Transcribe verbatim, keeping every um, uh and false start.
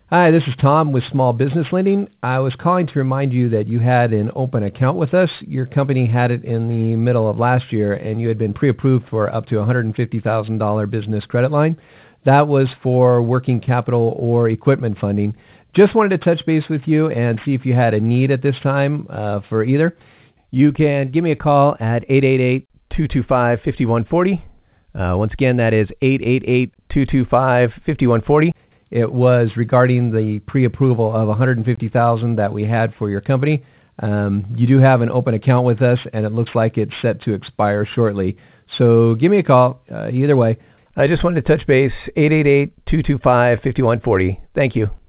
Hi, this is Tom with Small Business Lending. I was calling to remind you that you had an open account with us. Your company had it in the middle of last year, and you had been pre-approved for up to one hundred fifty thousand dollars business credit line. That was for working capital or equipment funding. Just wanted to touch base with you and see if you had a need at this time uh, for either. You can give me a call at eight eight eight, two two five, five one four zero. Uh, once again, that is eight eight eight, two two five, five one four zero. It was regarding the pre-approval of one hundred fifty thousand dollars that we had for your company. Um, you do have an open account with us, and it looks like it's set to expire shortly. So give me a call uh, either way. I just wanted to touch base, eight eight eight, two two five, five one four zero. Thank you.